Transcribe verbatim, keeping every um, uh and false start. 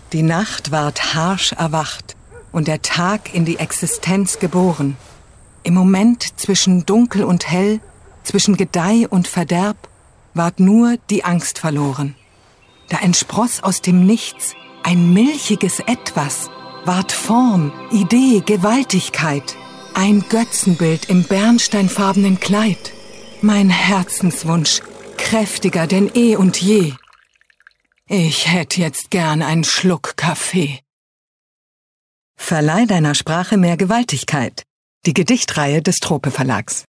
Die Nacht ward harsch erwacht und der Tag in die Existenz geboren. Im Moment zwischen Dunkel und Hell, zwischen Gedeih und Verderb, ward nur die Angst verloren. Da entspross aus dem Nichts ein milchiges Etwas, ward Form, Idee, Gewaltigkeit, ein Götzenbild im bernsteinfarbenen Kleid. Mein Herzenswunsch, kräftiger denn eh und je. Ich hätt jetzt gern einen Schluck Kaffee. Verleih deiner Sprache mehr Gewaltigkeit. Die Gedichtreihe des Trope Verlags.